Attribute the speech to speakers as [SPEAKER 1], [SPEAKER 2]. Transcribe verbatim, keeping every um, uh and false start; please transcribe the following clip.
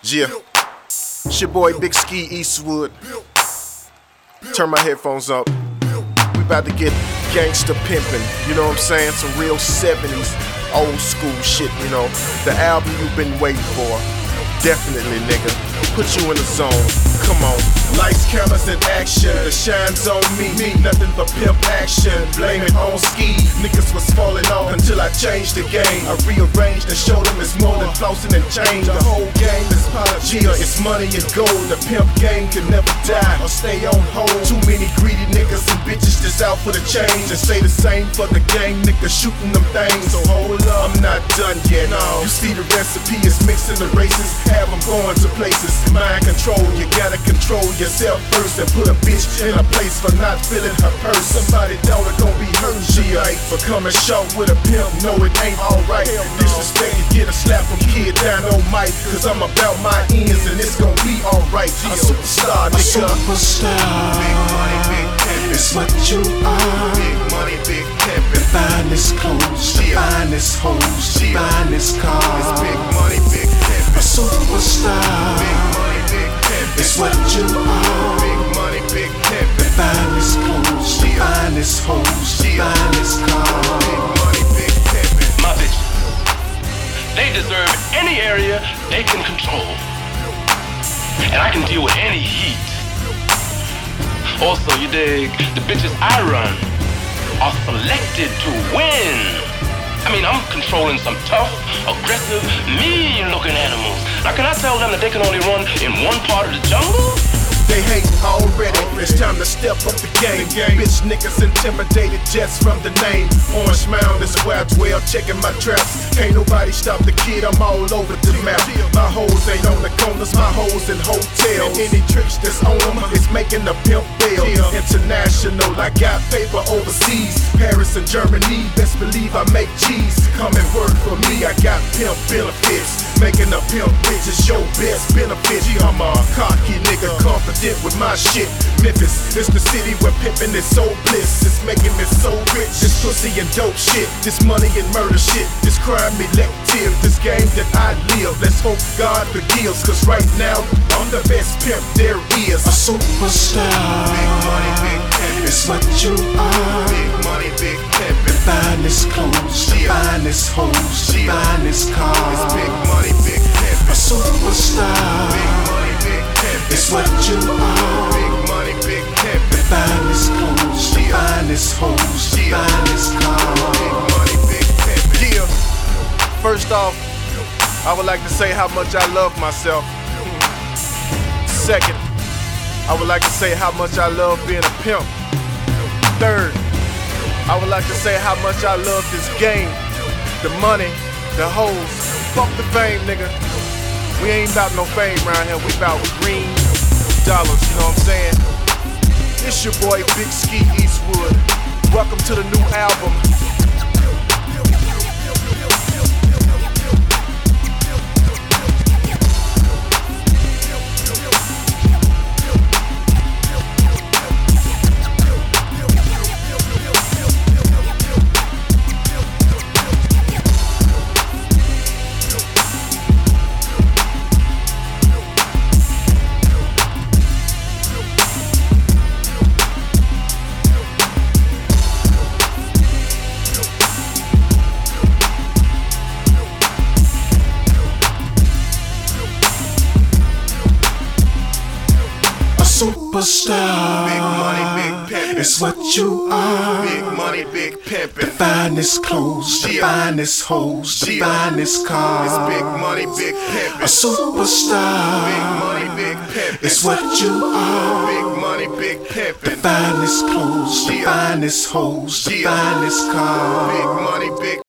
[SPEAKER 1] Yeah, it's your boy Big Ski Eastwood. Turn my headphones up. We about to get gangsta pimpin', you know what I'm saying? Some real seventies old school shit, you know. The album you've been waiting for. Definitely, nigga. Put you in the zone. Come on. Lights, cameras, and action. The shine's on me. me. Nothing but pimp action. Blame it on ski. Niggas was falling off until I changed the game. I rearranged and showed them it's more than flossing and change. The whole game is Pelagia. It's money and gold. The pimp game can never die or stay on hold. Too many greedy niggas and bitches just out for the change. And say the same for the gang. Niggas shooting them things. So hold up, I'm not done yet. No. You see the recipe is mixing the races. Have them going to places. Mind control, you gotta control yourself first and put a bitch in a place for not feeling her purse. Somebody daughter gon' be hurt. She ain't for coming short with a pimp. No, it ain't alright. Disrespect, you get a slap from kid down on mic. Cause I'm about my ends and it's gon' be alright. A superstar, nigga.
[SPEAKER 2] A superstar.
[SPEAKER 1] Big money, big pimpin'.
[SPEAKER 2] It's what you are.
[SPEAKER 1] Big money, big pimpin'.
[SPEAKER 2] The finest clothes, the finest hoes, the finest cars.
[SPEAKER 1] It's big money, big pimpin'.
[SPEAKER 2] A superstar.
[SPEAKER 1] Big money, big pimpin'.
[SPEAKER 2] It's what you are.
[SPEAKER 1] Big money, big pimpin'.
[SPEAKER 2] The finest clothes, the finest hoes, the finest cars.
[SPEAKER 1] Big money, big pimpin'.
[SPEAKER 3] My bitches, they deserve any area they can control. And I can deal with any heat. Also, you dig, the bitches I run are selected to win. I mean, I'm controlling some tough, aggressive, mean-looking animals. Now, can I tell them that they can only run in one part of the jungle?
[SPEAKER 1] They hate already, it's time to step up the game. Bitch niggas intimidated just from the name. Orange Mound is where I dwell, checking my traps. Can't nobody stop the kid, I'm all over the map. My hoes ain't on the corners, my hoes in hotels. Any tricks that's on them is making a pimp bill. International, I got paper overseas. Paris and Germany, best believe I make cheese. Come and work for me, I got pimp benefits. Making a pimp rich is your best benefit. I'm a cocky nigga, confident with my shit. Memphis is the city where pimpin' is so bliss. It's making me so rich. This pussy and dope shit, this money and murder shit, this crime elective, this game that I live. Let's hope God forgives, cause right now I'm the best pimp there is.
[SPEAKER 2] A superstar.
[SPEAKER 1] Big money, big pimpin'.
[SPEAKER 2] It's what you are.
[SPEAKER 1] Big money, big pimpin'.
[SPEAKER 2] The finest clothes, the finest hoes, the finest cars.
[SPEAKER 1] It's big money, big pimpin'.
[SPEAKER 2] A superstar.
[SPEAKER 1] Big money, big pimpin'.
[SPEAKER 2] It's what you are.
[SPEAKER 1] Big money, big pimpin'.
[SPEAKER 2] The finest clothes, the finest hoes, the finest cars.
[SPEAKER 1] Big money, big pimpin'. Yeah. First off, I would like to say how much I love myself. Second, I would like to say how much I love being a pimp. Third, I would like to say how much I love this game. The money, the hoes. Fuck the fame, nigga. We ain't about no fame around here. We about green dollars, you know what I'm saying? It's your boy Big Ski Eastwood. Welcome to the new album.
[SPEAKER 2] Superstar.
[SPEAKER 1] Big money, big pimpin'.
[SPEAKER 2] It's what you are.
[SPEAKER 1] Big money, big
[SPEAKER 2] The
[SPEAKER 1] pimpin'.
[SPEAKER 2] finest clothes, the finest hoes, the finest cars.
[SPEAKER 1] It's big money, big pimpin'.
[SPEAKER 2] A superstar.
[SPEAKER 1] Big money, big pimpin'.
[SPEAKER 2] It's what you are.
[SPEAKER 1] Big money, big
[SPEAKER 2] The
[SPEAKER 1] pimpin'.
[SPEAKER 2] finest clothes, the finest hoes, the finest cars.
[SPEAKER 1] Big money, big